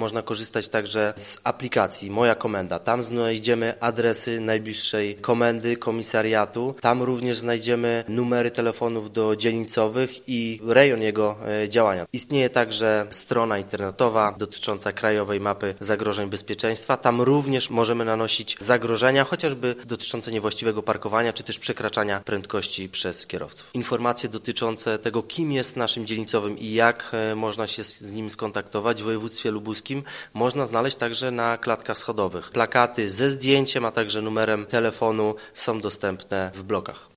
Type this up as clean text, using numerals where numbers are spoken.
Można korzystać także z aplikacji Moja Komenda. Tam znajdziemy adresy najbliższej komendy, komisariatu. Tam również znajdziemy numery telefonów do dzielnicowych i rejon jego działania. Istnieje także strona internetowa dotycząca krajowej mapy zagrożeń bezpieczeństwa. Tam również możemy nanosić zagrożenia, chociażby dotyczące niewłaściwego parkowania, czy też przekraczania prędkości przez kierowców. Informacje dotyczące tego, kim jest naszym dzielnicowym i jak można się z nim skontaktować w województwie lubuskim, można znaleźć także na klatkach schodowych. Plakaty ze zdjęciem, a także numerem telefonu są dostępne w blokach.